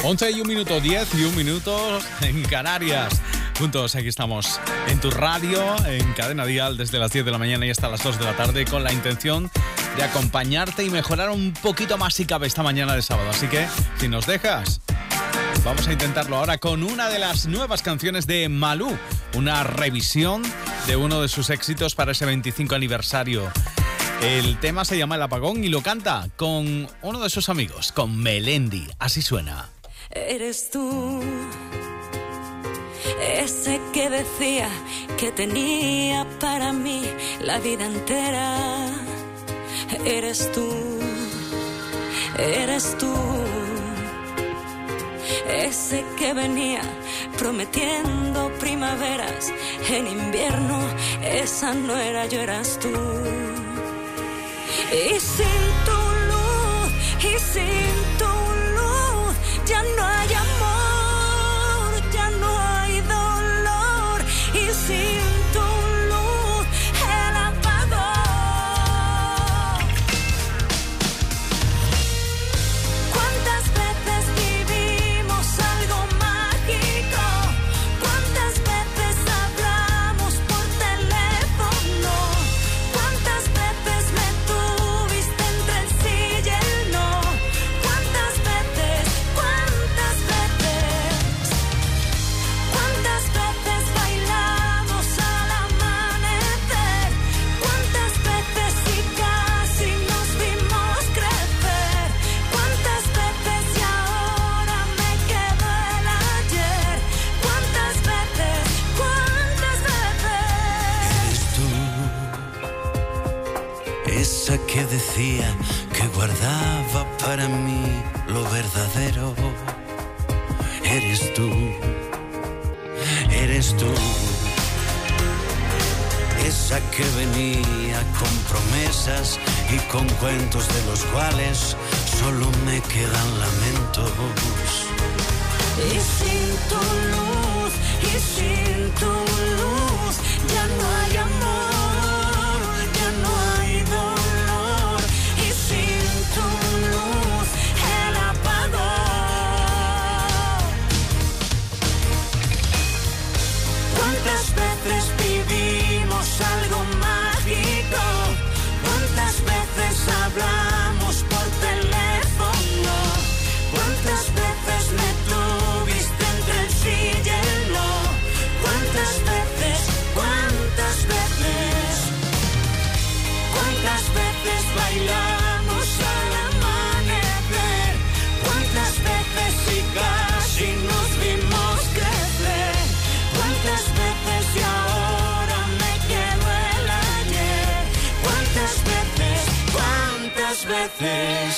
11 y un minuto, 10 y un minuto en Canarias. Juntos, aquí estamos en tu radio, en Cadena Dial, desde las 10 de la mañana y hasta las 2 de la tarde, con la intención de acompañarte y mejorar un poquito más si cabe esta mañana de sábado. Así que, si nos dejas, vamos a intentarlo ahora con una de las nuevas canciones de Malú, una revisión de uno de sus éxitos para ese 25 aniversario. El tema se llama El Apagón y lo canta con uno de sus amigos, con Melendi. Así suena. Eres tú, ese que decía que tenía para mí la vida entera. Eres tú, ese que venía prometiendo primaveras en invierno. Esa no era yo, eras tú. Y sin tu luz, ya no hay amor, ya no hay dolor. Y sin tu luz, el apagón. ¿Cuántas veces vivimos algo mágico? ¿Cuántas veces hablamos por teléfono? ¿Cuántas veces me tuviste entre el sí y el no? ¿Cuántas veces bailamos al amanecer? ¿Cuántas veces y casi nos vimos crecer? ¿Cuántas veces y ahora me quedo el ayer? ¿Cuántas veces? Eres tú, esa que decía que guardaba para mí lo verdadero. Eres tú, esa que venía con promesas y con cuentos de los cuales solo me quedan lamentos. Y sin tu luz, ya no hay amor, ya no hay dolor. Y sin tu luz, el apagón. ¿Cuántas veces vivimos algo mágico? ¿Cuántas veces hablamos por teléfono? ¿Cuántas veces me tuviste entre el sí y el no? ¿Cuántas veces? ¿Cuántas veces bailamos al amanecer? ¿Cuántas veces y casi nos vimos crecer? ¿Cuántas veces y ahora me quedo el ayer? ¿Cuántas veces?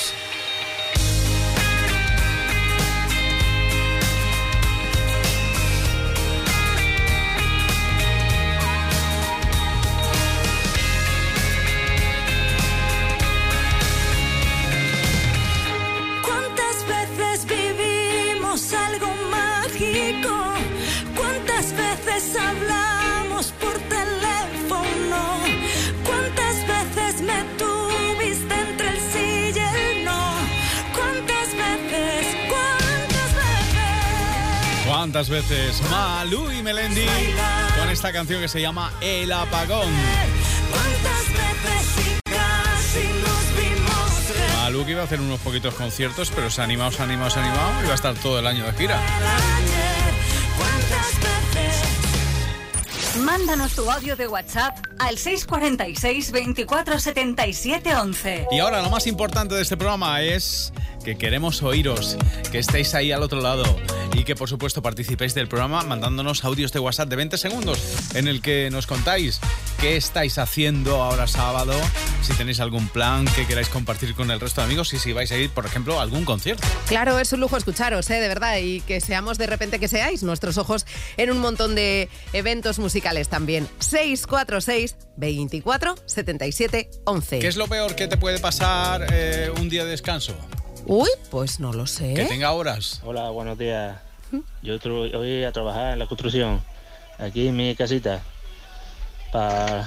¿Cuántas veces vivimos algo mágico? ¿Cuántas veces hablamos por teléfono? ¿Cuántas veces me tuviste entre el sí y el no? ¿Cuántas veces? ¿Cuántas veces? Malú y Melendi con esta canción que se llama El Apagón. ¿Cuántas veces y casi nos vimos crecer? Malú que iba a hacer unos poquitos conciertos, pero se ha animado y va a estar todo el año de gira. ¿Cuántas veces? Mándanos tu audio de WhatsApp al 646 24 77 11. Y ahora lo más importante de este programa es que queremos oíros, que estéis ahí al otro lado y que por supuesto participéis del programa mandándonos audios de WhatsApp de 20 segundos en el que nos contáis qué estáis haciendo ahora sábado, si tenéis algún plan que queráis compartir con el resto de amigos y si vais a ir, por ejemplo, a algún concierto. Claro, es un lujo escucharos, de verdad, y que seamos de repente que seáis nuestros ojos en un montón de eventos musicales también. 646 24 77 11. ¿Qué es lo peor que te puede pasar un día de descanso? Uy, pues no lo sé. Que tenga horas. Hola, buenos días. Yo voy a trabajar en la construcción, aquí en mi casita,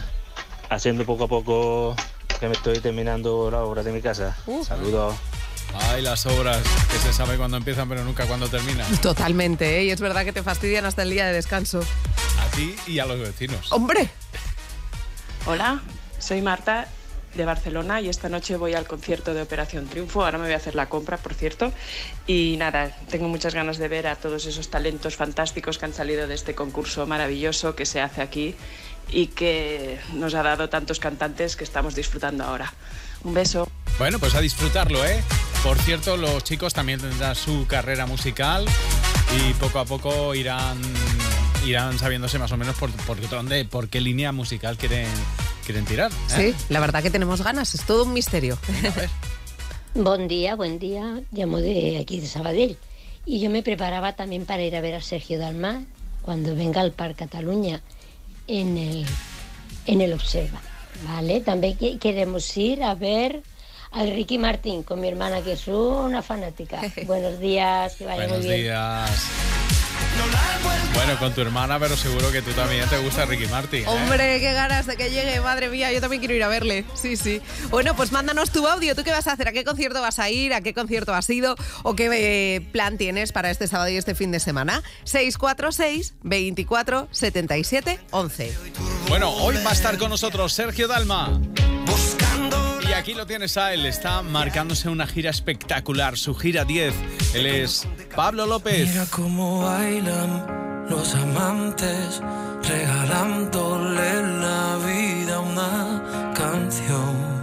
haciendo poco a poco que me estoy terminando la obra de mi casa. Saludos. Ay, las obras que se sabe cuándo empiezan pero nunca cuándo terminan. Totalmente, ¿eh? Y es verdad que te fastidian hasta el día de descanso. A ti y a los vecinos. ¡Hombre! Hola, soy Marta de Barcelona y esta noche voy al concierto de Operación Triunfo. Ahora me voy a hacer la compra, por cierto. Y nada, tengo muchas ganas de ver a todos esos talentos fantásticos que han salido de este concurso maravilloso que se hace aquí y que nos ha dado tantos cantantes que estamos disfrutando ahora. Un beso. Bueno, pues a disfrutarlo, ¿eh? Por cierto, los chicos también tendrán su carrera musical y poco a poco irán sabiéndose más o menos por qué línea musical quieren tirar. Sí, la verdad que tenemos ganas, es todo un misterio. A ver. Buen día. Llamo de aquí de Sabadell. Y yo me preparaba también para ir a ver a Sergio Dalma cuando venga al Parc Cataluña en el Observa. ¿Vale? También queremos ir a ver al Ricky Martín con mi hermana, que es una fanática. Buenos días, que vaya muy bien. Buenos días. Bueno, con tu hermana, pero seguro que tú también te gusta Ricky Martin, ¿eh? Hombre, qué ganas de que llegue, madre mía, yo también quiero ir a verle. Sí, sí. Bueno, pues mándanos tu audio. ¿Tú qué vas a hacer? ¿A qué concierto vas a ir? ¿A qué concierto has ido? ¿O qué plan tienes para este sábado y este fin de semana? 646 24 77 11. Bueno, hoy va a estar con nosotros Sergio Dalma. Y aquí lo tienes a él, está marcándose una gira espectacular, su gira 10. Él es Pablo López. Mira cómo bailan los amantes, regalándole la vida a una canción.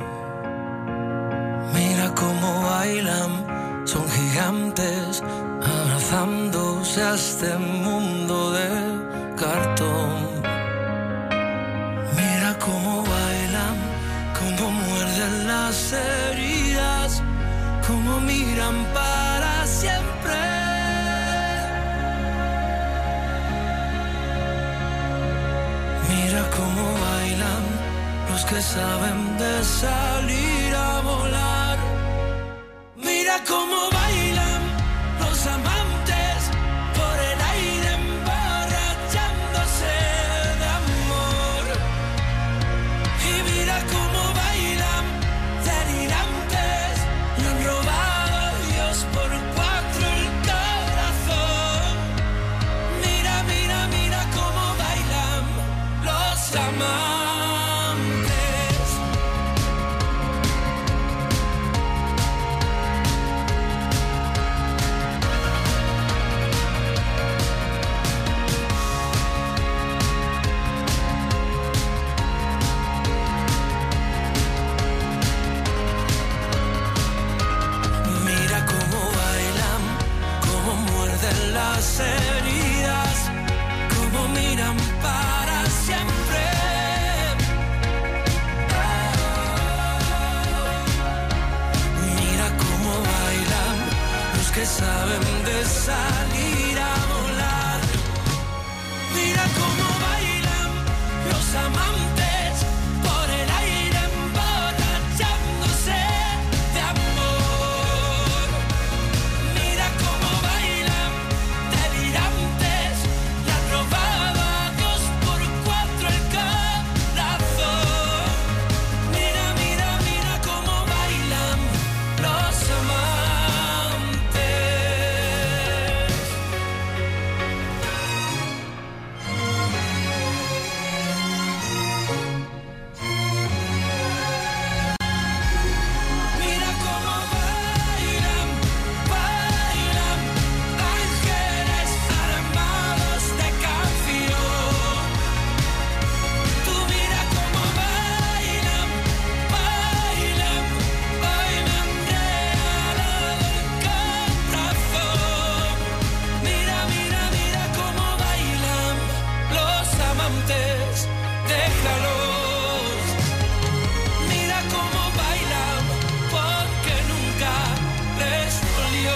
Mira cómo bailan, son gigantes, abrazándose a este mundo de cartón. Mira cómo bailan, cómo muerden las heridas, cómo miran para siempre. Mira cómo bailan los que saben de salir a volar. Mira cómo bailan los amantes por el aire emborrachándose de amor. Y mira cómo bailan delirantes, le han robado a Dios por 4 el corazón. Mira, mira, mira cómo bailan los amantes. Mira cómo bailan, cómo muerden las heridas, cómo miran para siempre. Mira cómo bailan los que saben de salir a volar. Mira cómo bailan los amantes por el aire emborrachándose de amor. Mira cómo bailan delirantes, le han robado a Dios por 4 el corazón. Mira, mira, mira cómo bailan los amantes. Mira cómo bailan, bailan ángeles armados de canción. Tú mira cómo bailan, bailan, bailan regalado el corazón. Mira, mira, mira cómo bailan los amantes, déjalos. Mira cómo bailan porque nunca les dolió.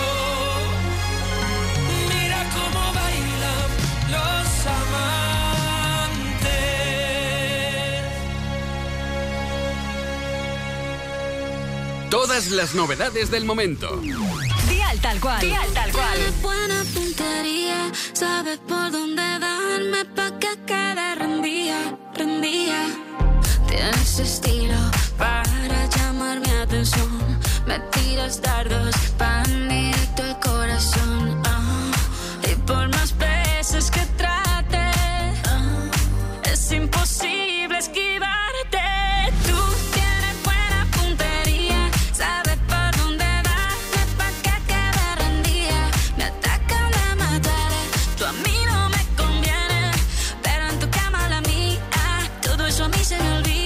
Mira cómo bailan los amantes. Todas las novedades del momento. Dial tal cual. Dial tal cual. Tienes buena puntería, sabes por dónde darme pa' que quede rendida, rendida. Tienes estilo para llamar mi atención, me tira los dardos van directo al corazón. Y por más veces que trate, es imposible esquivarte. Tú tienes buena puntería, sabes por dónde darme pa' que quede rendida. Me atacan, me mataré, tú a mí no me conviene, pero en tu cama la mía, todo eso a mí se me olvida.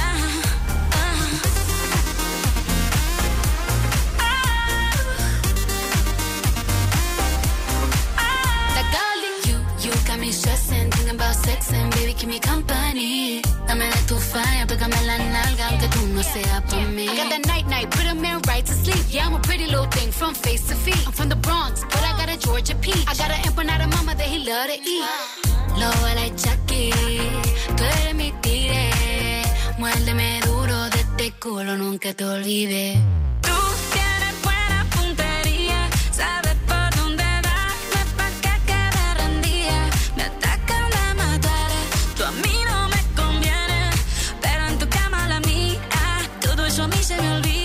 And baby, keep me company. Dame de tu fire, pégame la nalga, aunque tú no seas por mí. I got that night, put a man right to sleep. Yeah, I'm a pretty little thing from face to feet. I'm from the Bronx, but I got a Georgia peach. I got an empanada mama that he love to eat. Lo like Chucky, tú eres mi tigre. Muérdeme duro de este culo, nunca te olvides. Tú tienes buena puntería, sabes por dónde darme pa' que quede rendida. Me atacan, me mataré, tú a mí no me conviene, pero en tu cama la mía, todo eso a mí se me olvida.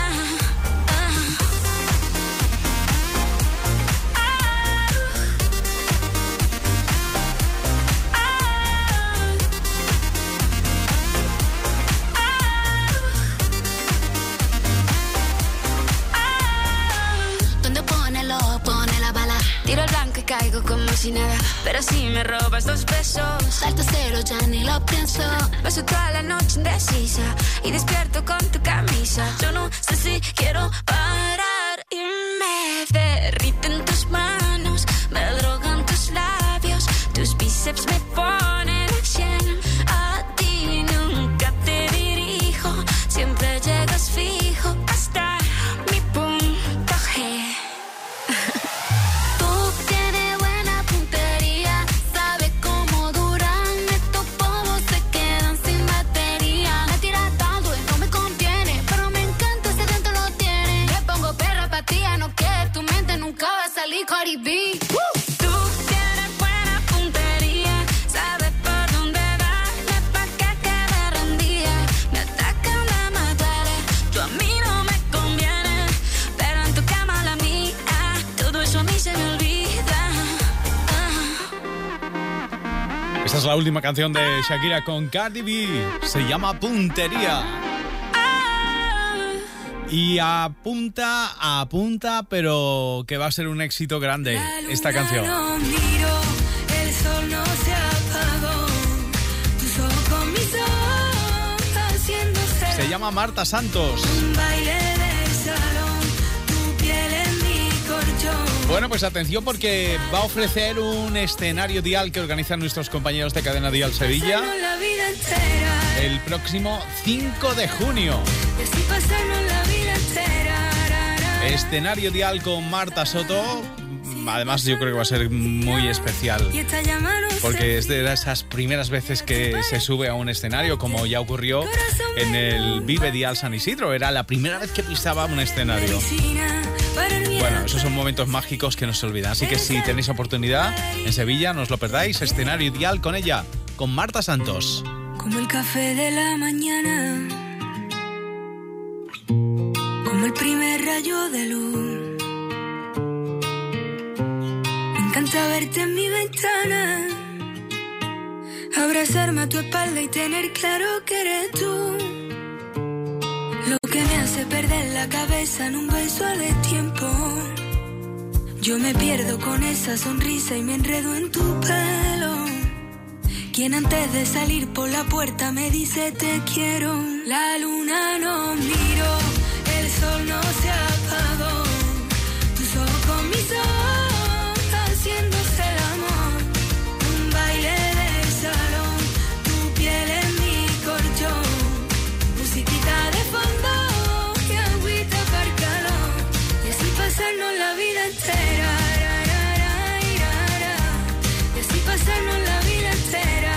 Tiro el blanco y caigo como si nada, pero si me robas 2 besos, salto cero, ya ni lo pienso. Paso toda la noche indecisa y despierto con tu camisa. Yo no sé si quiero parar y me derriten tus manos, me drogan tus labios, tus bíceps me ponen 100. A ti nunca te dirijo, siempre llegas fijo hasta mi punto G. Cardi B. Tú tienes buena puntería, sabes por dónde darme pa' que quede rendida. Me atacan, me mataré, tú a mí no me conviene, pero en tu cama la mía, todo eso a mí se me olvida. Esta es la última canción de Shakira con Cardi B. Se llama Puntería. Y apunta, pero que va a ser un éxito grande esta canción. No miro, el sol no se apagó, tus ojos con mis ojos haciéndose. Se llama Marta Santos. Un baile de salón, tu piel en mi colchón. Bueno, pues atención porque va a ofrecer un escenario dial que organizan nuestros compañeros de Cadena Dial Sevilla el próximo 5 de junio. Escenario dial con Marta Soto. Además yo creo que va a ser muy especial porque es de esas primeras veces que se sube a un escenario, como ya ocurrió en el Vive Dial San Isidro. Era la primera vez que pisaba un escenario. Bueno, esos son momentos mágicos que no se olvidan. Así que si tenéis oportunidad en Sevilla, no os lo perdáis. Escenario dial con ella, con Marta Santos. Como el café de la mañana, como el primer rayo de luz. Me encanta verte en mi ventana, abrazarme a tu espalda y tener claro que eres tú. Lo que me hace perder la cabeza en un beso a destiempo. Yo me pierdo con esa sonrisa y me enredo en tu pelo. Quien antes de salir por la puerta me dice te quiero. La luna no miró, el sol no se apagó, tus ojos con mis ojos haciéndose el amor. Un baile de salón, tu piel en mi colchón, musiquita de fondo y agüita para el calor. Y así pasarnos la vida entera, y así pasarnos la vida entera.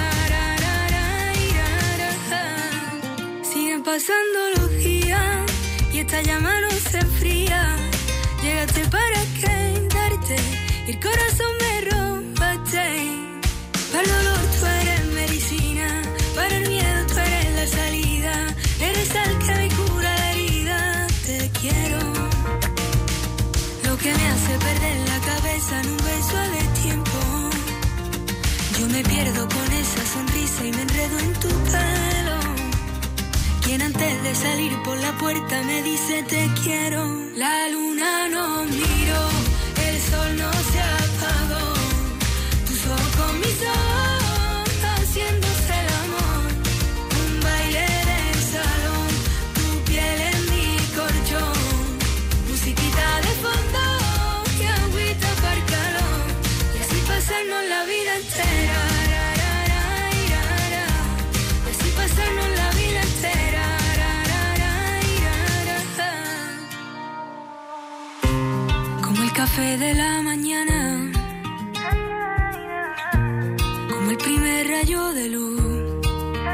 Siguen pasando los días y esta llama no se enfría. Llegaste para quedarte y el corazón me robaste. Para el dolor tú eres medicina, para el miedo tú eres la salida. Eres el que me cura la herida. Te quiero. cabeza y me enredo en tu pelo. Quien antes de salir por la puerta me dice te quiero. La luna no miró, el sol no se apagó. Tus ojos con mis ojos, haciéndose el amor. Un baile de salón, tu piel en mi colchón. Musiquita de fondo y agüita para el calor. Y así pasarnos la vida entera. Y así pasarnos la vida entera. Como el café de la mañana, como el primer rayo de luz.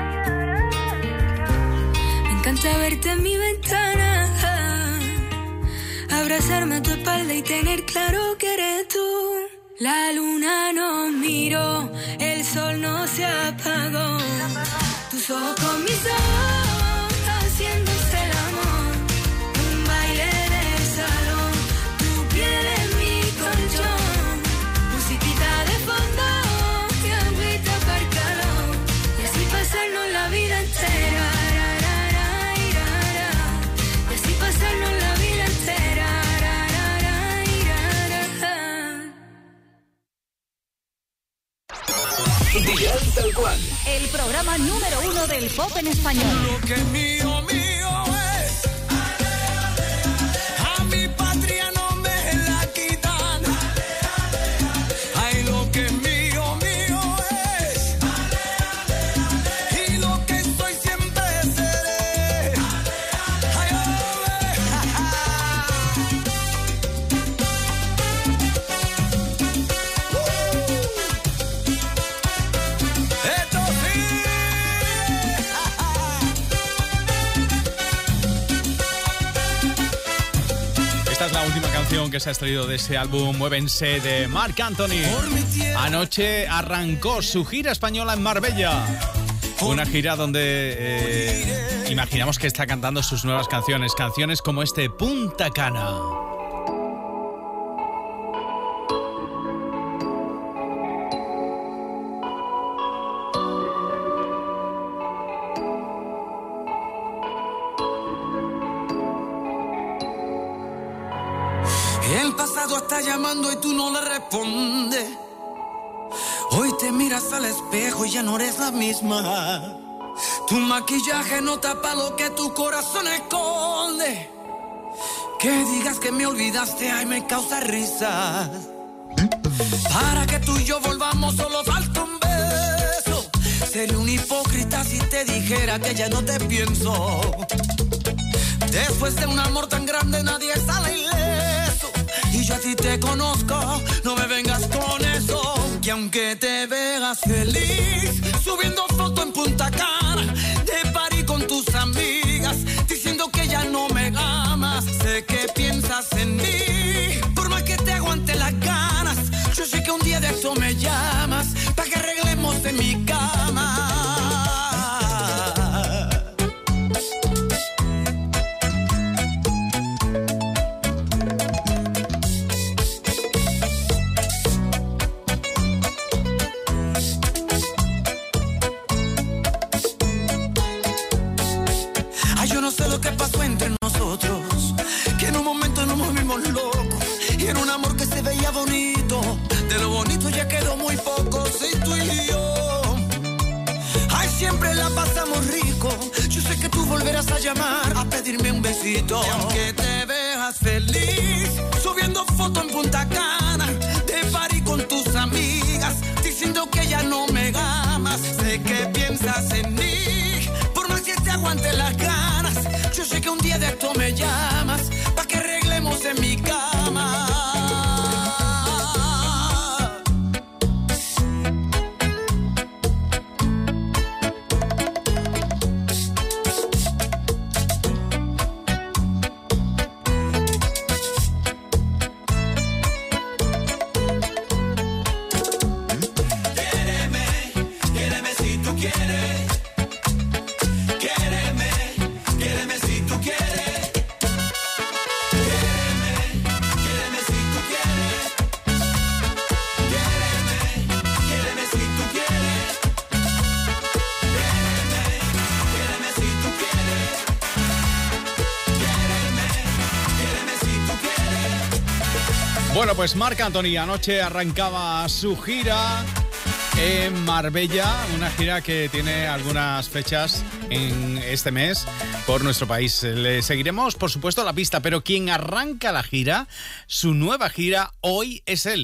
Me encanta verte en mi ventana, abrazarme a tu espalda y tener claro que eres tú. La luna no miró, el sol no se apagó. Tus ojos con mis ojos, haciéndose el amor. Un baile de salón, tu piel en mi colchón. Musiquita de fondo y agüita para el calor. Y así pasarnos la vida entera. Y así pasarnos la vida entera. Dial Tal Cual. El programa número 1 del pop en español. Lo que es mío, mío es. A mi patria no me la quitan. Ay, lo que es mío, mío es. Y lo que soy siempre seré. Ay, esto sí. Esta es la última canción que se ha extraído de ese álbum Muévense de Marc Anthony. Anoche arrancó su gira española en Marbella. Una gira donde imaginamos que está cantando sus nuevas canciones. Canciones como este Punta Cana. El pasado está llamando y tú no le respondes. Hoy te miras al espejo y ya no eres la misma. Tu maquillaje no tapa lo que tu corazón esconde. Que digas que me olvidaste, ay, me causa risa. Para que tú y yo volvamos solo falta un beso. Sería un hipócrita si te dijera que ya no te pienso. Después de un amor tan grande nadie sale ileso. Y yo a ti te conozco, no me vengas con eso. Que aunque te veas feliz, subiendo foto en Punta Cana, de party con tus amigas, diciendo que ya no me amas, sé que piensas en mí. Por más que te aguante las ganas, yo sé que un día de esto me llamas, pa' que arreglemos en mi cama. ¿Qué pasó entre nosotros? Que en un momento nos movimos locos y en un amor que se veía bonito, de lo bonito ya quedó muy poco. Si tú y yo, ay, siempre la pasamos rico. Yo sé que tú volverás a llamar, a pedirme un besito. Y aunque te veas feliz, subiendo foto en Punta Cana, de party con tus amigas, diciendo que ya no me amas, sé que piensas en mí. Por más que te aguante las ganas, yo sé que un día de esto me llamas, pa' que arreglemos en mi cama. Quiéreme si tú quieres. Quiéreme si tú quieres. Bueno, pues Marc Anthony anoche arrancaba su gira en Marbella, una gira que tiene algunas fechas en este mes por nuestro país. Le seguiremos, por supuesto, la pista, pero quien arranca la gira, su nueva gira, hoy es él.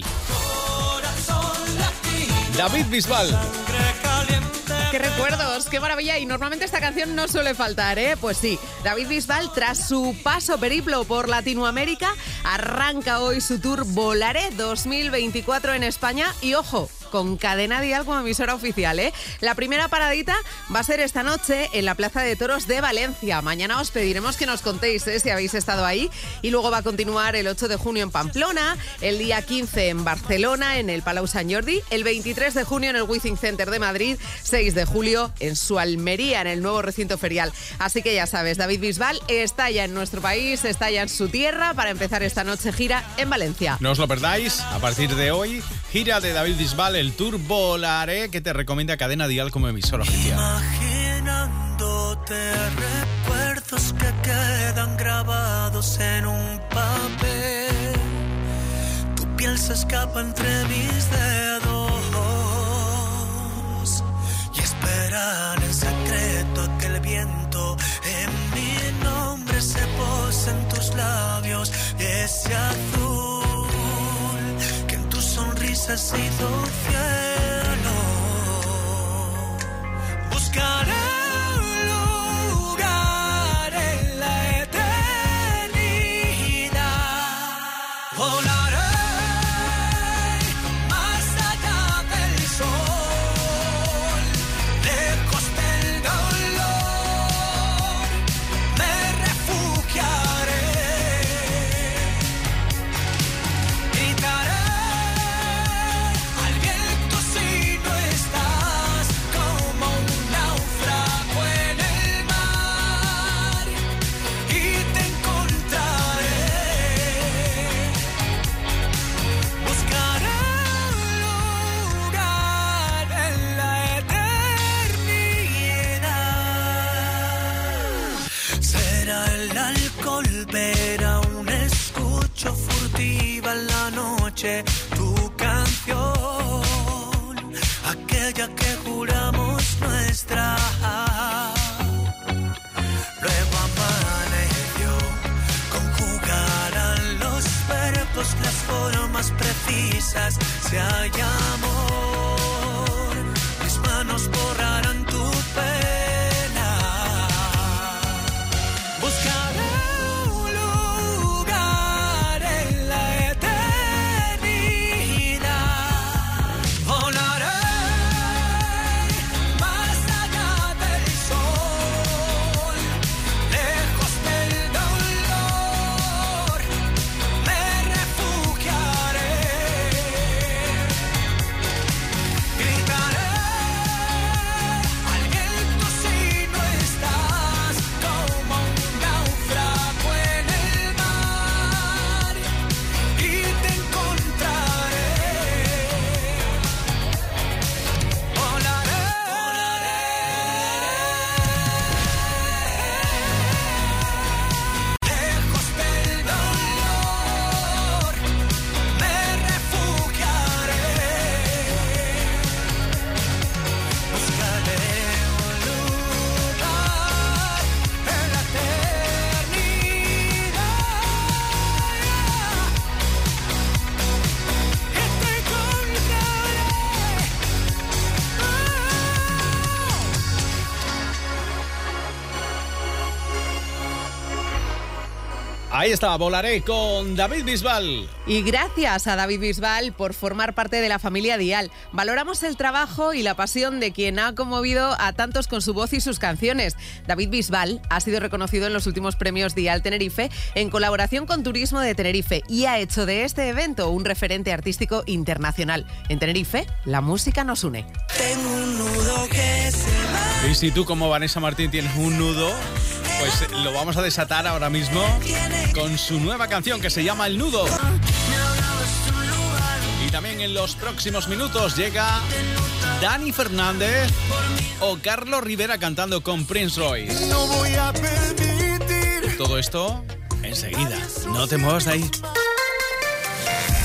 David Bisbal. ¡Qué recuerdos! ¡Qué maravilla! Y normalmente esta canción no suele faltar, ¿eh? Pues sí, David Bisbal, tras su paso periplo por Latinoamérica, arranca hoy su tour Volaré 2024 en España y, ojo, con Cadena Dial como emisora oficial, ¿eh? La primera paradita va a ser esta noche en la Plaza de Toros de Valencia. Mañana os pediremos que nos contéis, si habéis estado ahí. Y luego va a continuar el 8 de junio en Pamplona, el día 15 en Barcelona, en el Palau Sant Jordi, el 23 de junio en el Withing Center de Madrid, 6 de julio en su Almería, en el nuevo recinto ferial. Así que ya sabes, David Bisbal está ya en nuestro país, está ya en su tierra para empezar esta noche gira en Valencia. No os lo perdáis, a partir de hoy, gira de David Bisbal, el tour Volaré, que te recomienda Cadena Dial como emisora oficial. Imaginándote recuerdos que quedan grabados en un papel, tu piel se escapa entre mis dedos y esperan en secreto que el viento en mi nombre se posa en tus labios, y ese azul sonrisa ha sido cielo. Buscaré un lugar en la eternidad. Volaré más allá del sol, lejos del dolor, me refugiaré. Gritaré pero aún escucho furtiva en la noche tu canción, aquella que juramos nuestra. Luego amaneció, conjugarán los verbos, las formas precisas, si hay amor, mis manos borrarán tu pena. Buscaré Ahí está, Volaré con David Bisbal. Y gracias a David Bisbal por formar parte de la familia Dial. Valoramos el trabajo y la pasión de quien ha conmovido a tantos con su voz y sus canciones. David Bisbal ha sido reconocido en los últimos premios Dial Tenerife en colaboración con Turismo de Tenerife y ha hecho de este evento un referente artístico internacional. En Tenerife, la música nos une. Tengo un nudo que se va. Y si tú, como Vanessa Martín, tienes un nudo, pues lo vamos a desatar ahora mismo con su nueva canción que se llama El Nudo. Y también en los próximos minutos llega Dani Fernández o Carlos Rivera cantando con Prince Royce. No voy a permitir. Todo esto enseguida. No te muevas de ahí.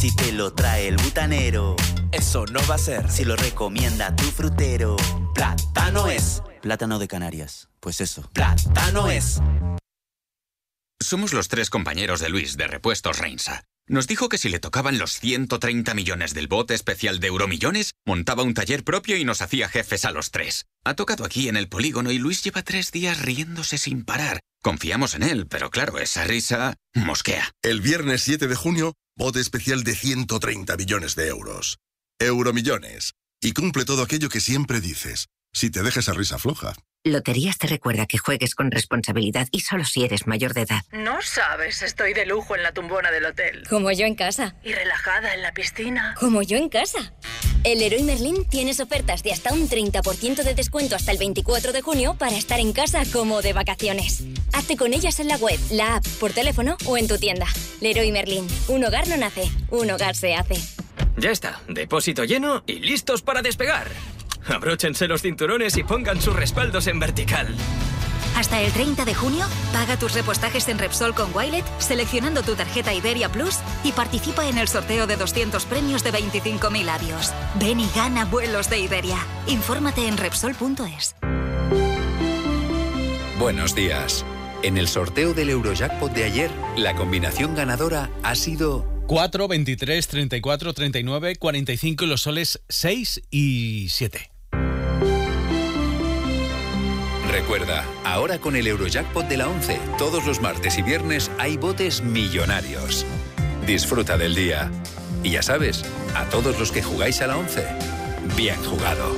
Si te lo trae el butanero, eso no va a ser. Si lo recomienda tu frutero, plátano es. Plátano de Canarias. Pues eso, plátano es. Somos los 3 compañeros de Luis de Repuestos Reinsa. Nos dijo que si le tocaban los 130 millones del bote especial de Euromillones, montaba un taller propio y nos hacía jefes a los 3. Ha tocado aquí en el polígono y Luis lleva 3 días riéndose sin parar. Confiamos en él, pero claro, esa risa mosquea. El viernes 7 de junio, bote especial de 130 millones de euros. Euromillones. Y cumple todo aquello que siempre dices. Si te dejas esa risa floja. Loterías te recuerda que juegues con responsabilidad y solo si eres mayor de edad. No sabes, estoy de lujo en la tumbona del hotel. Como yo en casa. Y relajada en la piscina. Como yo en casa. En Leroy Merlin tienes ofertas de hasta un 30% de descuento hasta el 24 de junio para estar en casa como de vacaciones. Hazte con ellas en la web, la app, por teléfono o en tu tienda. Leroy Merlin. Un hogar no nace, un hogar se hace. Ya está, depósito lleno y listos para despegar. Abróchense los cinturones y pongan sus respaldos en vertical. Hasta el 30 de junio, paga tus repostajes en Repsol con Wilet, seleccionando tu tarjeta Iberia Plus y participa en el sorteo de 200 premios de 25.000 avios. Ven y gana vuelos de Iberia. Infórmate en Repsol.es. Buenos días. En el sorteo del Eurojackpot de ayer, la combinación ganadora ha sido 4, 23, 34, 39, 45 y los soles 6 y 7. Recuerda, ahora con el Eurojackpot de la 11, todos los martes y viernes hay botes millonarios. Disfruta del día. Y ya sabes, a todos los que jugáis a la 11, bien jugado.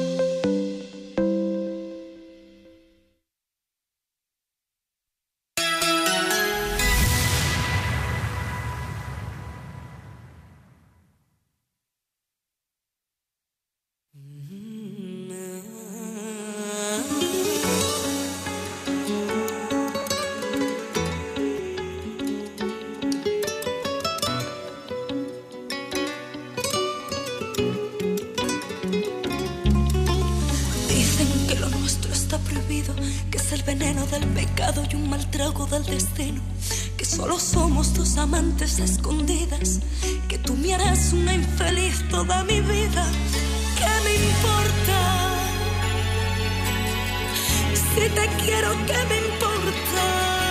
Amantes escondidas, que tú me harás una infeliz toda mi vida. ¿Qué me importa? Si te quiero, ¿qué me importa?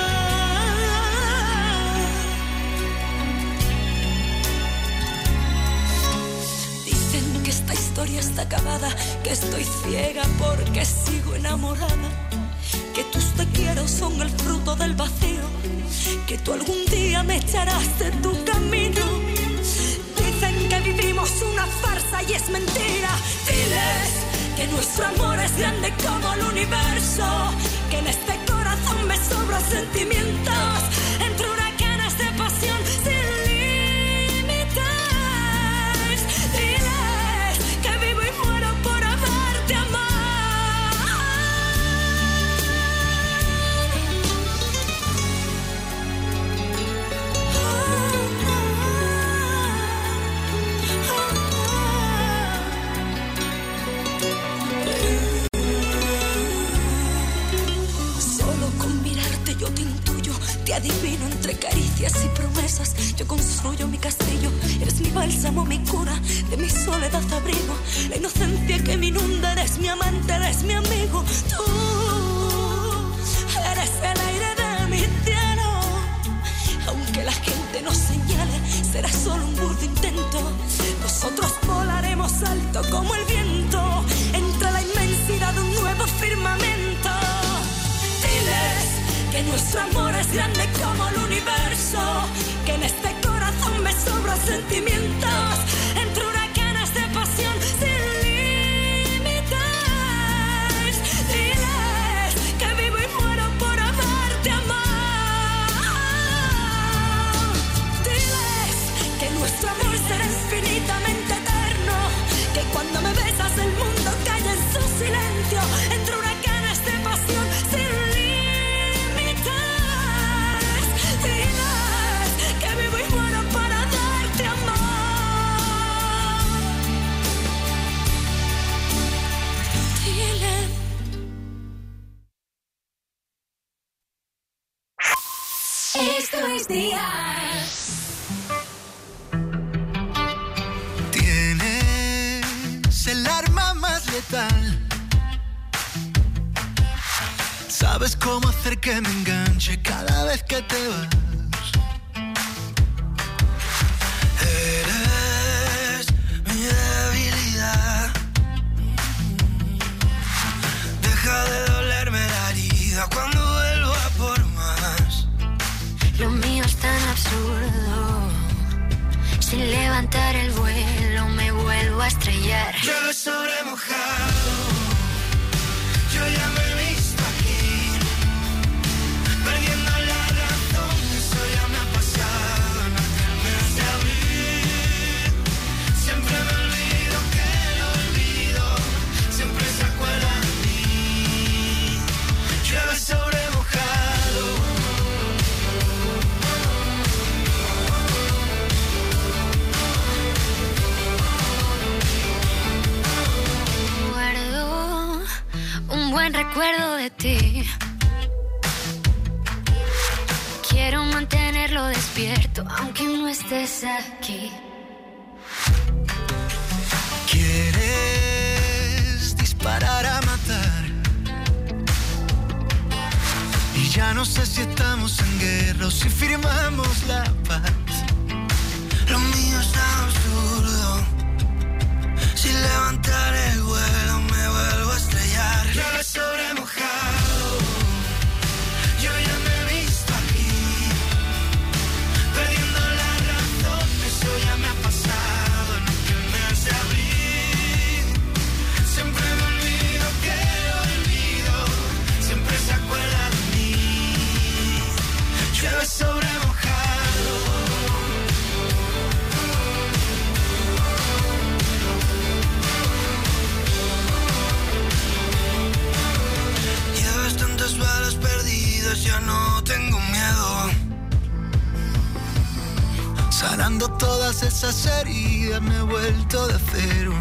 Dicen que esta historia está acabada, que estoy ciega porque sigo enamorada, que tus te quiero son el fruto del vacío, que tú algún día me echarás de tu camino. Dicen que vivimos una farsa y es mentira. Diles que nuestro amor es grande como el universo, que en este corazón me sobran sentimientos, entre huracanes de pasión sin límites. Diles que vivo y muero por haberte amado. Te adivino entre caricias y promesas. Yo construyo mi castillo. Eres mi bálsamo, mi cura, de mi soledad abrigo. La inocencia que me inunda. Eres mi amante, eres mi amigo. Tú eres el aire de mi cielo. Aunque la gente nos señale, será solo un burdo intento. Nosotros volaremos alto como el viento, entre la inmensidad de un nuevo firmamento. Diles que nuestro amor es grande como el universo, que en este corazón me sobran sentimientos, entre huracanes de pasión sin límites. Diles que vivo y muero por haberte amado. Diles que nuestro amor será infinitamente eterno, que cuando me besas el mundo calla en su silencio, entre huracanes de pasión sin límites. Esto es día. Sabes cómo hacer que me enganche cada vez que te vas. Eres mi debilidad. Deja de dolerme la herida cuando vuelvo a por más. Lo mío es tan absurdo. Sin levantar el vuelo me vuelvo a estrellar. Llueve sobre mojado. Yo ya me he visto aquí, perdiendo la razón. Eso ya me ha pasado en aquel mes de abril. Siempre me olvido que lo olvido. Siempre se acuerda de mí. Llueve sobre mojado. Guardo un buen recuerdo de ti. Quiero mantenerlo despierto aunque no estés aquí. Quieres disparar a matar. Y ya no sé si estamos en guerra o si firmamos la paz. Lo mío es absurdo. Sin levantar el vuelo me vuelvo a estrellar. Llueve sobre mojado. Yo ya me he visto aquí, perdiendo la razón. Eso ya me ha pasado en aquel mes de abril. Siempre me olvido que lo olvido. Siempre se acuerda de mí. Llueve sobre mojado. Tantas balas perdidas, ya no tengo miedo. Sanando todas esas heridas me he vuelto de cero.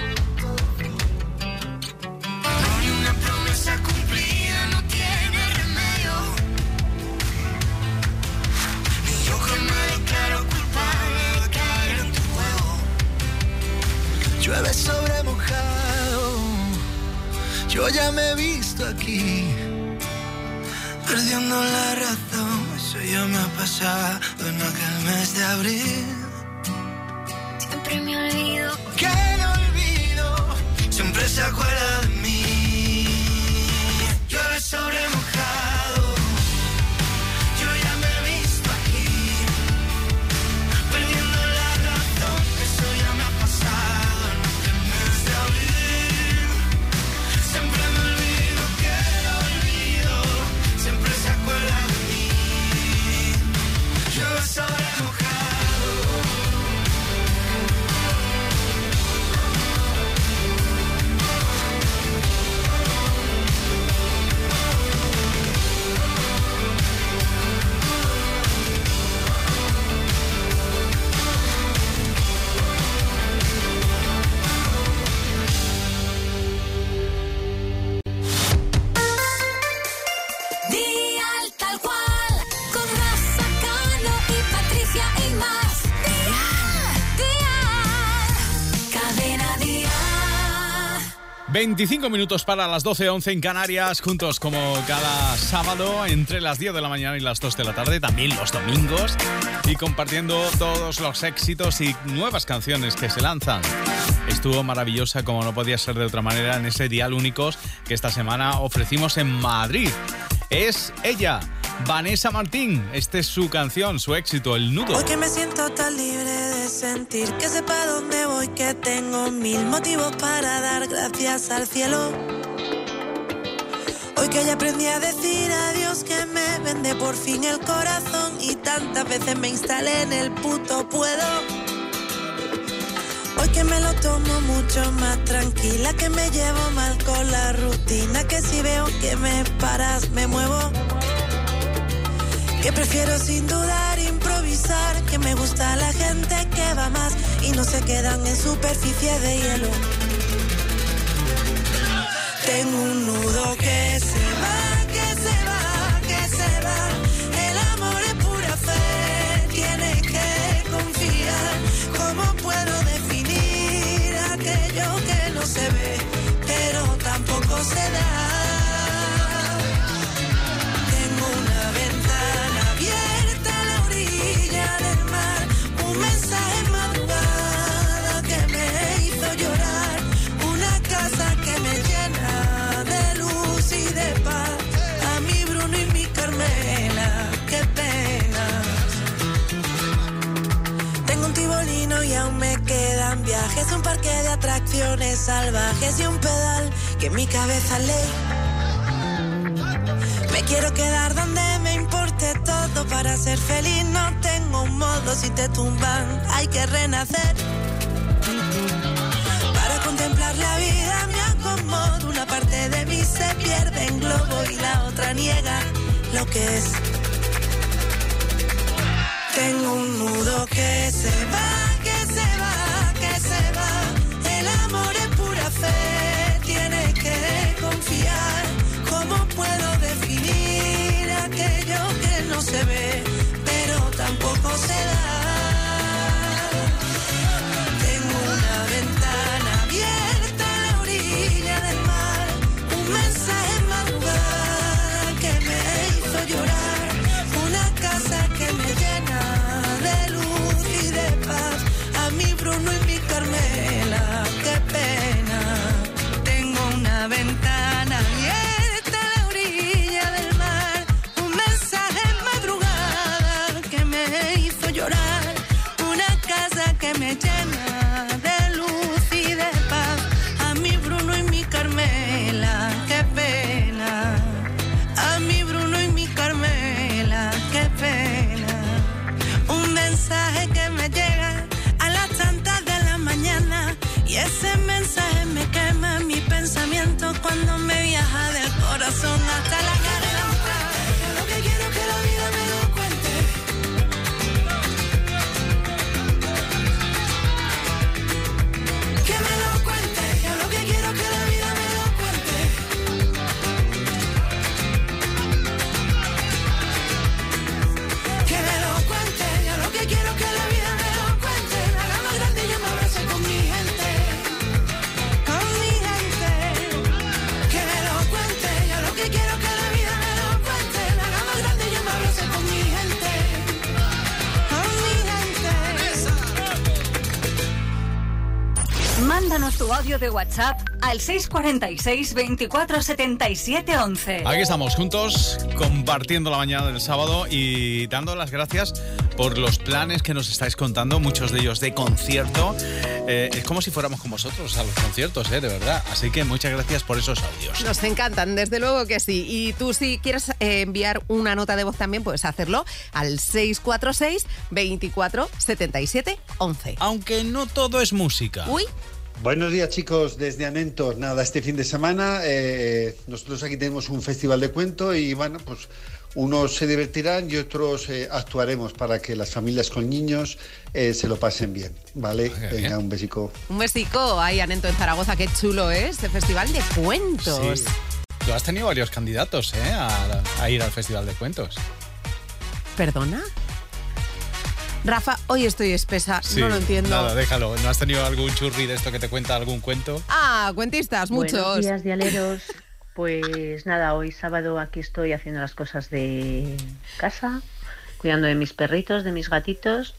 No hay una promesa cumplida, no tiene remedio. Ni yo que me declaro culpable de caer en tu juego. Llueve sobre mojado. Yo ya me he visto aquí, perdiendo la razón. Eso ya me ha pasado en aquel mes de abril. Siempre me olvido que no olvido. Siempre se acuerda de mí. Llueve sobre mojado. Yo ya me he visto aquí, perdiendo la razón. Eso ya me ha pasado en aquel mes de abril. Siempre me olvido que lo olvido. Siempre se acuerda de mí. Llueve sobre mojado. Dial tal cual, con Rafa Cano y Patricia Imaz. Dial, Cadena Dial. 25 minutos para las 12:11 en Canarias, juntos como cada sábado entre las 10 de la mañana y las 2 de la tarde, también los domingos, y compartiendo todos los éxitos y nuevas canciones que se lanzan. Estuvo maravillosa, como no podía ser de otra manera, en ese Dial Únicos que esta semana ofrecimos en Madrid. Es ella, Vanessa Martín. Esta es su canción, su éxito, El Nudo. Hoy que me siento tan libre de sentir, que sepa dónde voy, que tengo mil motivos para dar gracias al cielo. Hoy que ya aprendí a decir adiós, que me vende por fin el corazón y tantas veces me instalé en el puto puedo. Hoy que me lo tomo mucho más tranquila, que me llevo mal con la rutina, que si veo que me paras me muevo. Que prefiero sin dudar improvisar, que me gusta la gente que va más y no se quedan en superficie de hielo. Tengo un nudo que se va, que se va, que se va. El amor es pura fe, tienes que confiar. ¿Cómo puedo definir aquello que no se ve, pero tampoco se da? viajes, un parque de atracciones salvajes y un pedal que mi cabeza lee. Me quiero quedar donde me importe todo para ser feliz. No tengo un modo, si te tumban hay que renacer. Para contemplar la vida me acomodo. Una parte de mí se pierde en globo y la otra niega lo que es. Tengo un nudo que se va, que se va, que se va. El amor es pura fe, tiene que confiar. ¿Cómo puedo definir aquello que no se ve, pero tampoco se da? Tengo una ventana abierta a la orilla del mar, un mensaje en madrugada que me hizo llorar, una casa que me llena de luz y de paz, a mi Bruno y mi Carmela, qué pena. Tengo una ventana abierta a la orilla del mar, un mensaje en madrugada que me hizo llorar, una casa que me llena de luz y de paz, a mi Bruno y mi Carmela, qué pena. A mi Bruno y mi Carmela, qué pena. Un mensaje que me llega a las tantas de la mañana y ese mensaje me quema mi pensamiento cuando me viaja del corazón hasta la garganta. Yo lo que quiero es que la vida me lo cuente. Que me lo cuente. Yo lo que quiero es que la vida me lo cuente. Que me lo cuente. Yo lo que quiero es que la vida me lo cuente. La haga más grande y yo me abrace con mi gente. Con mi gente. Que me lo cuente. Yo lo que quiero es que la vida me lo cuente. La haga más grande y yo me abrace con mi gente. Con mi gente. Mándanos tu audio de WhatsApp al 646 24 77 11. Aquí estamos juntos, compartiendo la mañana del sábado y dando las gracias por los planes que nos estáis contando, muchos de ellos de concierto. Es como si fuéramos con vosotros a los conciertos, de verdad. Así que muchas gracias por esos audios. Nos encantan, desde luego que sí. Y tú, si quieres enviar una nota de voz también, puedes hacerlo al 646 24 77 11. Aunque no todo es música. Uy. Buenos días, chicos, desde Anentos. Nada, este fin de semana nosotros aquí tenemos un festival de cuento y bueno, pues unos se divertirán y otros actuaremos para que las familias con niños se lo pasen bien, ¿vale? Venga, un besico. Un besico ahí, Anento, en Zaragoza. Qué chulo es este festival de cuentos. Sí. Tú has tenido varios candidatos a ir al festival de cuentos. ¿Perdona? Rafa, hoy estoy espesa, Sí, no lo entiendo. Nada, déjalo. ¿No has tenido algún churri de esto que te cuenta algún cuento? Ah, cuentistas, muchos. Buenos días, dialeros. Pues nada, hoy sábado aquí estoy haciendo las cosas de casa, cuidando de mis perritos, de mis gatitos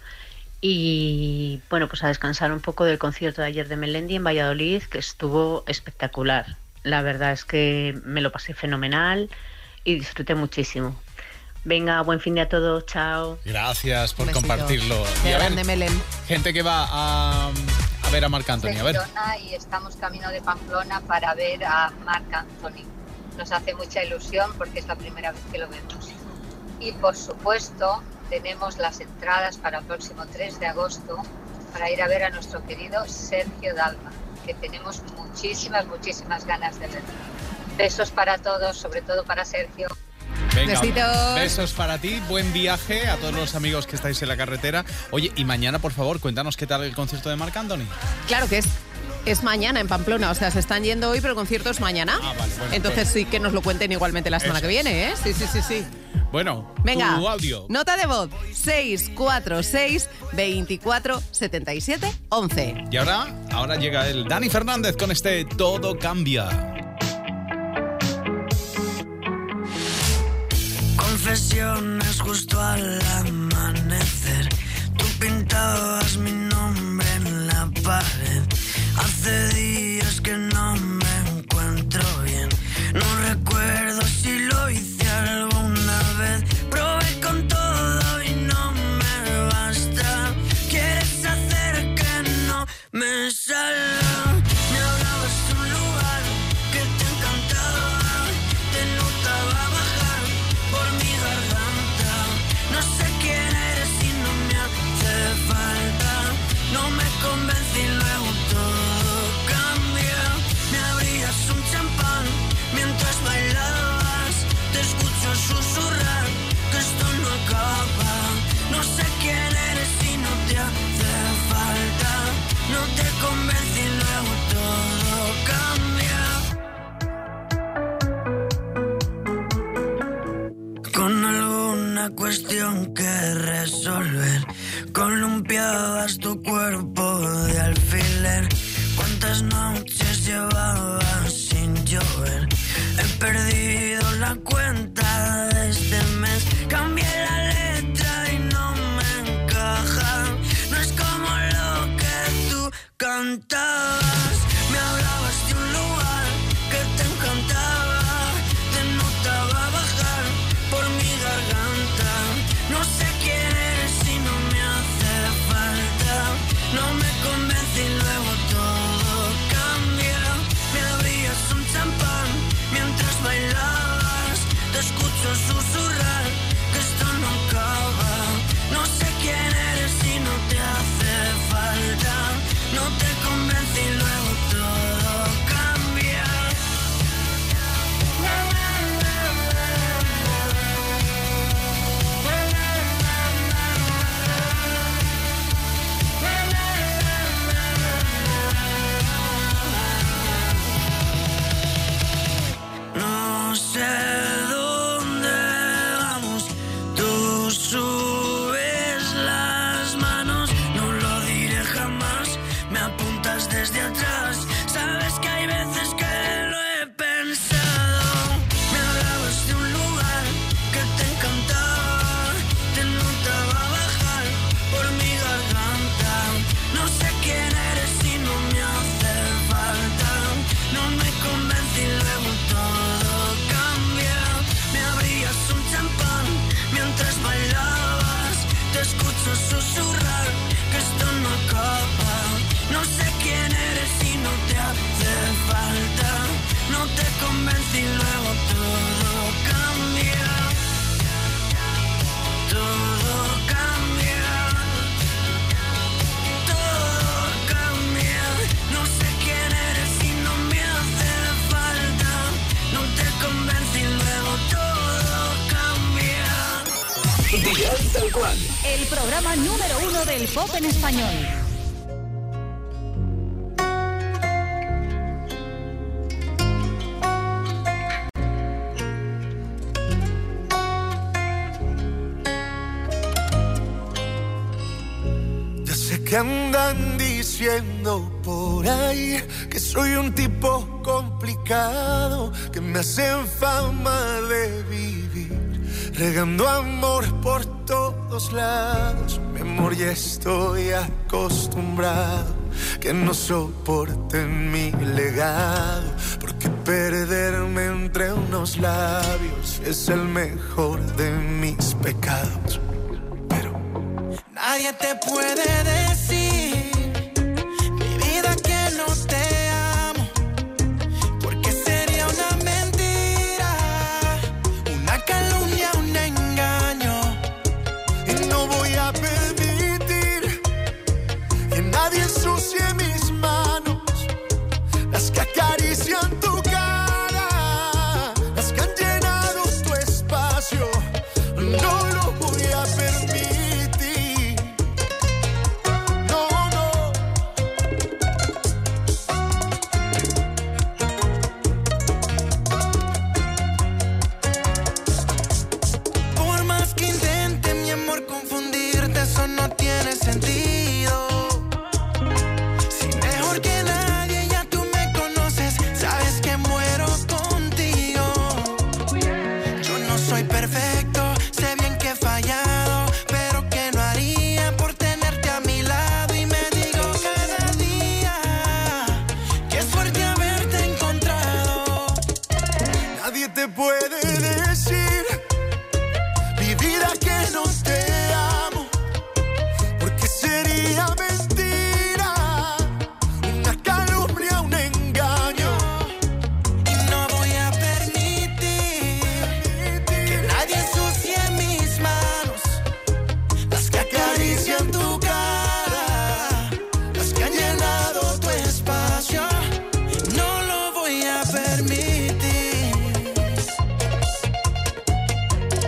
y bueno, pues a descansar un poco del concierto de ayer de Melendi en Valladolid, que estuvo espectacular. La verdad es que me lo pasé fenomenal y disfruté muchísimo. Venga, buen fin de a todos, chao. Gracias por compartirlo. Qué Y a ver, grande, Melen. gente que va a ver a Marc Anthony, a ver. Y estamos camino de Pamplona para ver a Marc Anthony. Nos hace mucha ilusión porque es la primera vez que lo vemos. Y por supuesto tenemos las entradas para el próximo 3 de agosto para ir a ver a nuestro querido Sergio Dalma, que tenemos muchísimas ganas de ver. Besos para todos, sobre todo para Sergio. Venga, Besitos. besos para ti, buen viaje a todos los amigos que estáis en la carretera. Oye, y mañana, por favor, cuéntanos qué tal el concierto de Marc Anthony. Claro que es mañana en Pamplona, o sea, se están yendo hoy, pero el concierto es mañana. Ah, vale, bueno, entonces pues, sí que nos lo cuenten igualmente la semana eso que viene, ¿eh? Sí. Bueno, Venga, tu audio. nota de voz 646 24 77 11. Y ahora llega el Dani Fernández con este Todo Cambia. Confesiones justo al amanecer. Tú pintabas mi nombre en la pared. Hace días que no me encuentro bien. No recuerdo si lo hice alguna vez. Probé con todo y no me basta. Quieres hacer que no me salga. una cuestión que resolver. Columpiabas tu cuerpo de alfiler. ¿Cuántas noches llevabas sin llover? He perdido la cuenta de este mes. Cambié la letra y no me encaja. No es como lo que tú cantabas. Me hablabas de un lugar que te encantaba. Te notaba bajar por mi garganta. No sé quién eres y no me hace falta. No me convence y luego todo cambia. Me abrías un champán mientras bailabas. Te escucho susurrar que esto no acaba. No sé quién eres y no te hace falta. No te convence y luego todo cambia. No sé dónde vamos, tú subes las manos, no lo diré jamás, me apuntas desde atrás, sabes que hay veces que lo he pensado, me hablabas de un lugar que te encantaba, te notaba bajar por mi garganta, no sé quién eres y no me hace falta, no me convence y luego todo cambia, me abrías un champán mientras bailabas, te escucho susurrar que esto no acaba, no sé quién eres y no te hace falta, no te convence y luego todo cambia, todo cambia, todo cambia, no sé quién eres y no me hace falta, no te convence y luego todo cambia. Dial Tal Cual. El programa número 1 del pop en español. Ya sé que andan diciendo por ahí que soy un tipo complicado, que me hacen fama de vivir, regando amor por todos lados. Mi amor, ya estoy acostumbrado, que no soporten mi legado, porque perderme entre unos labios es el mejor de mis pecados. Nadie te puede decir, mi vida, que no te amo, porque sería una mentira, una calumnia, un engaño. Y no voy a permitir que nadie ensucie mis manos, las que acarician tu cara, las que han llenado tu espacio. No lo voy a permitir.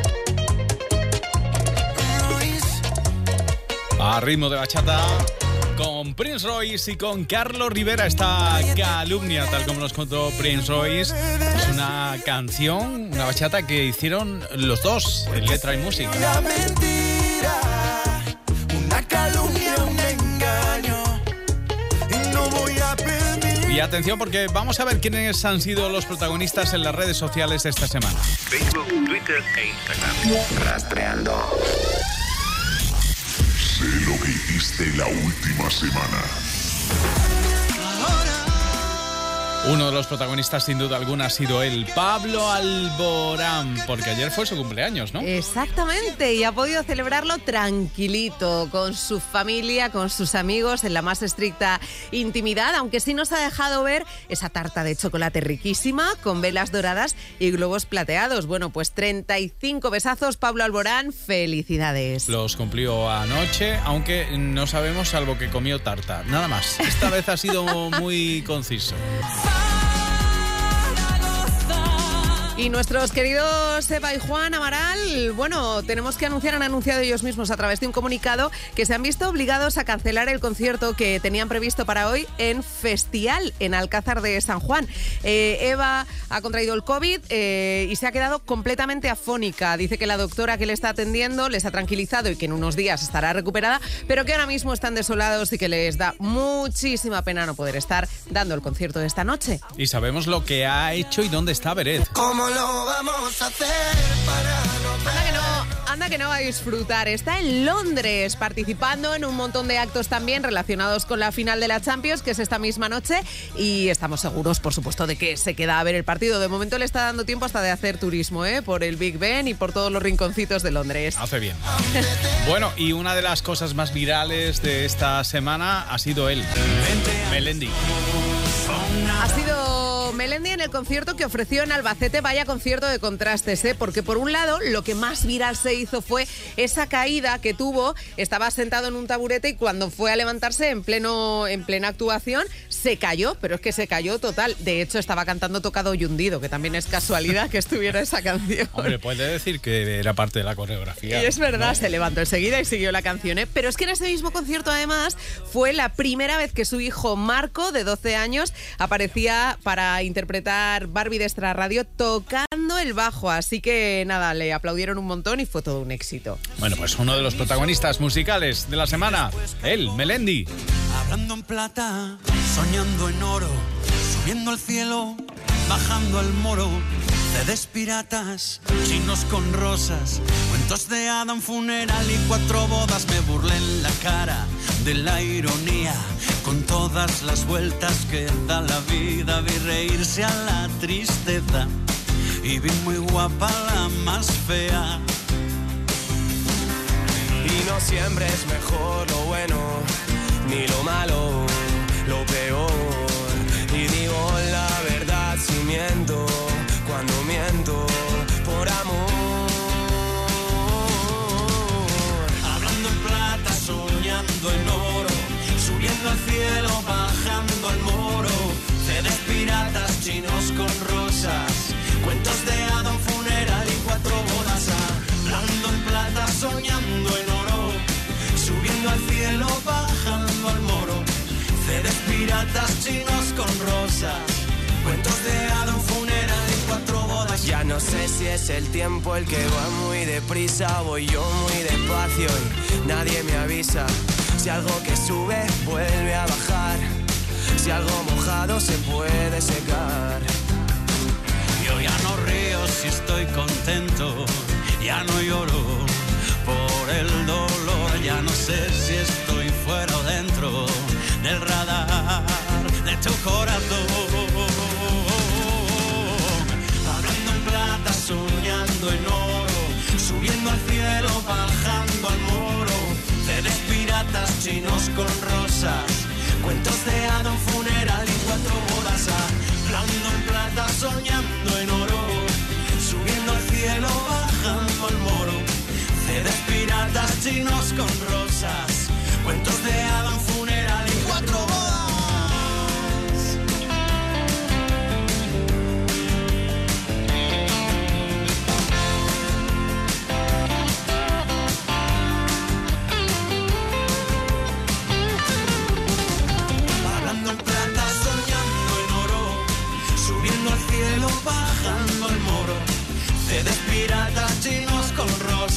A ritmo de bachata, con Prince Royce y con Carlos Rivera. Esta calumnia, tal como nos contó Prince Royce, es una canción, una bachata que hicieron los dos en letra y música. Una mentira, una calumnia, un engaño, y no voy a permitir. Y atención, porque vamos a ver quiénes han sido los protagonistas en las redes sociales esta semana. Facebook, Twitter e Instagram. Rastreando. Sé lo que hiciste la última semana. Uno de los protagonistas, sin duda alguna, ha sido el Pablo Alborán, porque ayer fue su cumpleaños, ¿no? Exactamente, y ha podido celebrarlo tranquilito, con su familia, con sus amigos, en la más estricta intimidad, aunque sí nos ha dejado ver esa tarta de chocolate riquísima, con velas doradas y globos plateados. Bueno, pues 35 besazos, Pablo Alborán, felicidades. Los cumplió anoche, aunque no sabemos, salvo que comió tarta, nada más. Esta vez ha sido muy conciso. Y nuestros queridos Eva y Juan Amaral, bueno, tenemos que anunciar, han anunciado ellos mismos a través de un comunicado que se han visto obligados a cancelar el concierto que tenían previsto para hoy en Festial, en Alcázar de San Juan. Eva ha contraído el COVID y se ha quedado completamente afónica. Dice que la doctora que le está atendiendo les ha tranquilizado y que en unos días estará recuperada, pero que ahora mismo están desolados y que les da muchísima pena no poder estar dando el concierto de esta noche. Y sabemos lo que ha hecho y dónde está Beret. ¿Cómo lo vamos a hacer para no? Anda que no va a disfrutar. Está en Londres participando en un montón de actos también relacionados con la final de la Champions, que es esta misma noche, y estamos seguros, por supuesto, de que se queda a ver el partido. De momento le está dando tiempo hasta de hacer turismo, por el Big Ben y por todos los rinconcitos de Londres. Hace bien. Bueno, y una de las cosas más virales de esta semana ha sido él, Melendi. Ha sido Melendi en el concierto que ofreció en Albacete. Vaya concierto de contrastes, porque por un lado lo que más viral se hizo fue esa caída que tuvo. Estaba sentado en un taburete y cuando fue a levantarse en plena actuación se cayó, pero es que se cayó total. De hecho estaba cantando Tocado y Hundido, que también es casualidad que estuviera esa canción. Hombre, puede decir que era parte de la coreografía. Y es verdad, ¿no? Se levantó enseguida y siguió la canción, Pero es que en ese mismo concierto además fue la primera vez que su hijo Marco, de 12 años, aparecía para interpretar Barbie de Extra Radio tocando el bajo, así que nada, le aplaudieron un montón y fue todo un éxito. Bueno, pues uno de los protagonistas musicales de la semana, él, Melendi. Hablando en plata, soñando en oro, subiendo al cielo, bajando al moro. CDs piratas, chinos con rosas, cuentos de hada, un funeral y 4 bodas. Me burlé en la cara de la ironía, con todas las vueltas que da la vida. Vi reírse a la tristeza y vi muy guapa la más fea. Y no siempre es mejor lo bueno, ni lo malo, lo peor. Y digo la verdad si miento, cuando miento por amor. Hablando en plata, soñando en oro, subiendo al cielo, bajando al moro. CDs piratas, chinos con rosas, cuentos de hada, un funeral y 4 bodas. Hablando en plata, soñando en oro, subiendo al cielo, bajando al moro. CDs piratas, chinos con rosas, cuentos de hada, un funeral y 4 bodas. Ya no sé si es el tiempo el que va muy deprisa, voy yo muy despacio y nadie me avisa. Si algo que sube vuelve a bajar, si algo mojado se puede secar. Yo ya no río si estoy contento, ya no lloro por el dolor. Ya no sé si estoy fuera o dentro del radar de tu corazón. Hablando en plata, soñando en oro, subiendo al cielo, bajando al moro. CDs piratas, chinos con rosas, cuentos de hada, un funeral y 4 bodas. Hablando en plata, soñando en oro, subiendo al cielo, bajando al moro. CDs piratas, chinos con rosas, cuentos de hada, un funeral y 4 bodas.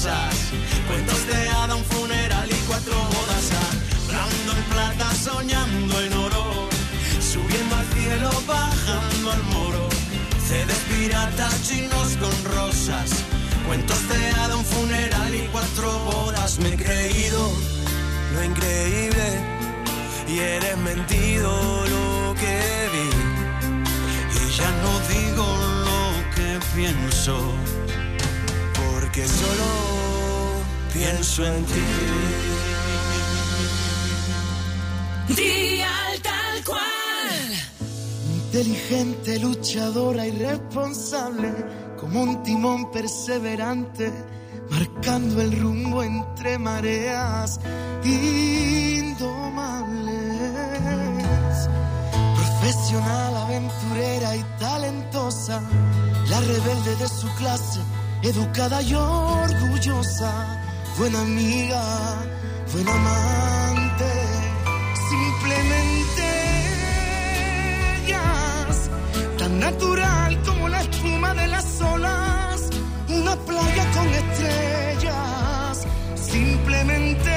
rosas. Cuentos de hada, un funeral y 4 bodas. Hablando en plata, soñando en oro. Subiendo al cielo, bajando al moro. CDs piratas, chinos con rosas. Cuentos de hada, un funeral y 4 bodas. Me he creído lo increíble y he desmentido lo que vi. Y ya no digo lo que pienso, porque solo pienso en ti. Dial tal cual. Inteligente, luchadora y responsable, como un timón perseverante, marcando el rumbo entre mareas indomables. Profesional, aventurera y talentosa, la rebelde de su clase, educada y orgullosa, buena amiga, buena amante, simplemente ellas, tan natural como la espuma de las olas, una playa con estrellas, simplemente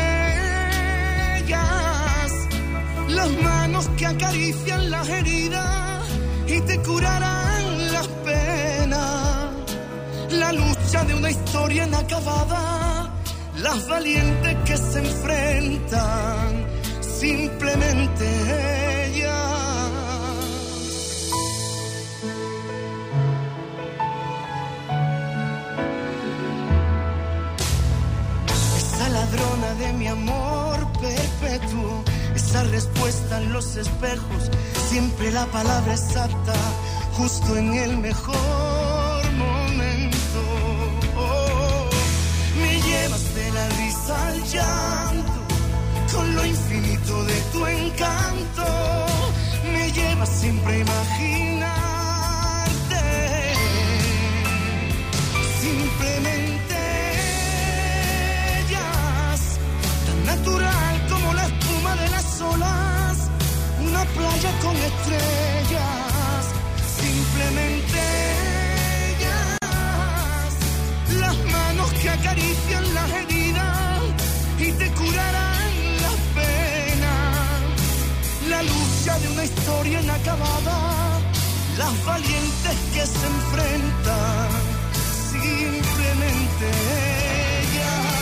ellas, las manos que acarician las heridas y te curarán las penas, la lucha de una historia inacabada, las valientes que se enfrentan, simplemente ellas. Esa ladrona de mi amor perpetuo, esa respuesta en los espejos, siempre la palabra exacta, justo en el mejor momento. Me llevas de la risa al llanto, con lo infinito de tu encanto, me llevas siempre a imaginarte, simplemente ellas, tan natural como la espuma de las olas, una playa con estrellas, simplemente ellas, las manos que acarician las heridas y te curarán las penas, la lucha de una historia inacabada, las valientes que se enfrentan, simplemente ellas.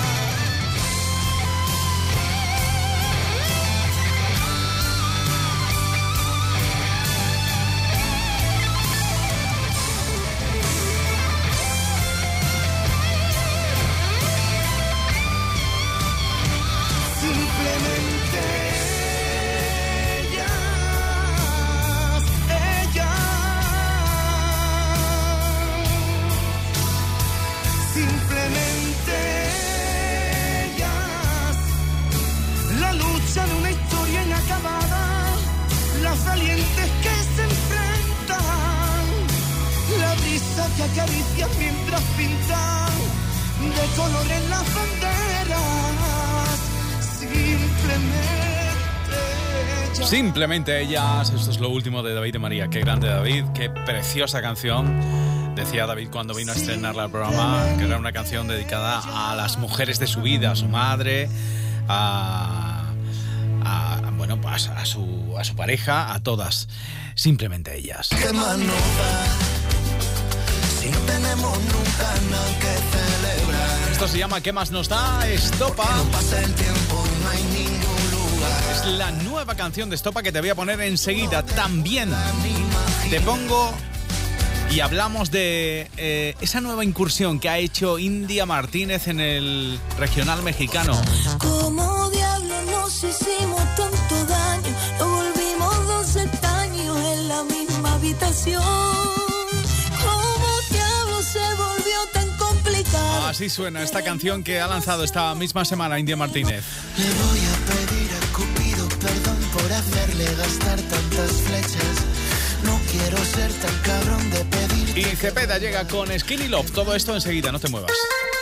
Las valientes que se enfrentan, la brisa que acaricia mientras pintan de colores las banderas, simplemente ellas. Esto es lo último de David de María. Qué grande David, qué preciosa canción. Decía David cuando vino a estrenarla al programa que era una canción dedicada a las mujeres de su vida, a su madre, a su pareja, a todas, simplemente ellas. ¿Qué más nos da? Si no tenemos nunca nada que celebrar. Esto se llama ¿Qué más nos da? Estopa. No pasa el tiempo y no hay ningún lugar. Es la nueva canción de Estopa que te voy a poner enseguida. También te pongo y hablamos de esa nueva incursión que ha hecho India Martínez en el regional mexicano. Como diablos nos hicimos tanto daño, nos volvimos 2 extraños en la misma habitación. Como diablos se volvió tan complicado. Así suena esta canción que ha lanzado esta misma semana India Martínez. Le voy a pedir a Cupido perdón por hacerle gastar tantas flechas. No quiero ser tan cabrón de pedir. Y Cepeda llega con Skinny Love. Todo esto enseguida, no te muevas.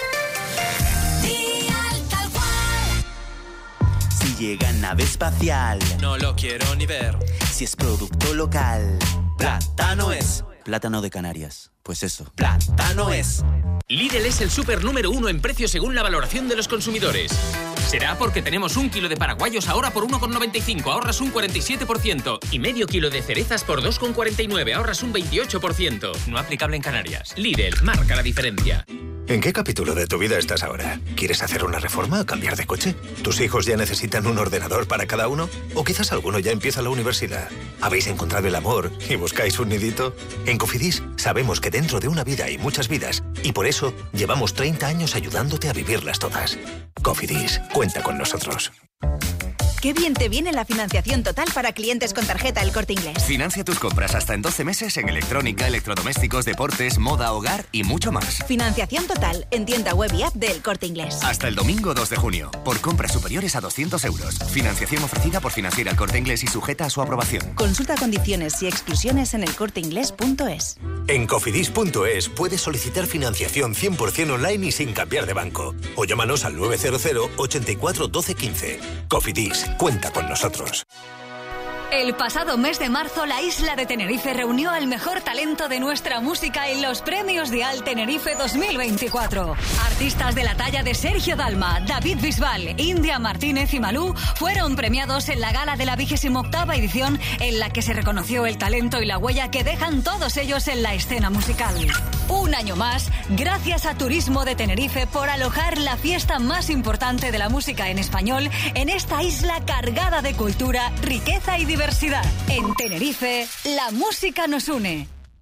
Si llega nave espacial, no lo quiero ni ver. Si es producto local, Plátano es. Plátano de Canarias. Pues eso. Plátano es. Lidl es el súper número 1 en precio según la valoración de los consumidores. Será porque tenemos 1 kilo de paraguayos ahora por 1,95, ahorras un 47%. Y medio kilo de cerezas por 2,49, ahorras un 28%. No aplicable en Canarias. Lidl, marca la diferencia. ¿En qué capítulo de tu vida estás ahora? ¿Quieres hacer una reforma o cambiar de coche? ¿Tus hijos ya necesitan un ordenador para cada uno? ¿O quizás alguno ya empieza la universidad? ¿Habéis encontrado el amor y buscáis un nidito? En Cofidis sabemos que dentro de una vida hay muchas vidas y por eso llevamos 30 años ayudándote a vivirlas todas. Cofidis, cuenta con nosotros. Qué bien te viene la financiación total para clientes con tarjeta El Corte Inglés. Financia tus compras hasta en 12 meses en electrónica, electrodomésticos, deportes, moda, hogar y mucho más. Financiación total en tienda web y app de El Corte Inglés. Hasta el domingo 2 de junio. Por compras superiores a 200 euros. Financiación ofrecida por Financiera El Corte Inglés y sujeta a su aprobación. Consulta condiciones y exclusiones en elcorteinglés.es. En cofidis.es puedes solicitar financiación 100% online y sin cambiar de banco. O llámanos al 900 84 12 15. Cofidis, cuenta con nosotros. El pasado mes de marzo, la isla de Tenerife reunió al mejor talento de nuestra música en los premios Dial Tenerife 2024. Artistas de la talla de Sergio Dalma, David Bisbal, India Martínez y Malú fueron premiados en la gala de la 28ª edición, en la que se reconoció el talento y la huella que dejan todos ellos en la escena musical. Un año más, gracias a Turismo de Tenerife por alojar la fiesta más importante de la música en español en esta isla cargada de cultura, riqueza y diversidad. En Tenerife, la música nos une.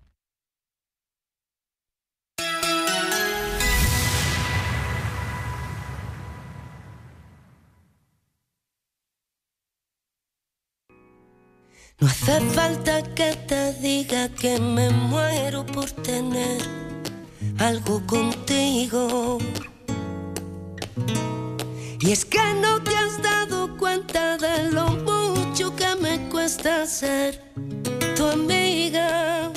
No hace falta que te diga que me muero por tener algo contigo. Y es que no te has dado cuenta de lo mucho que me cuesta ser tu amiga.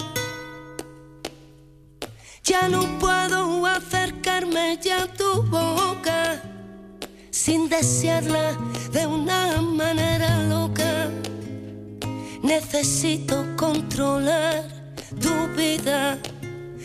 Ya no puedo acercarme ya a tu boca sin desearla de una manera loca. Necesito controlar tu vida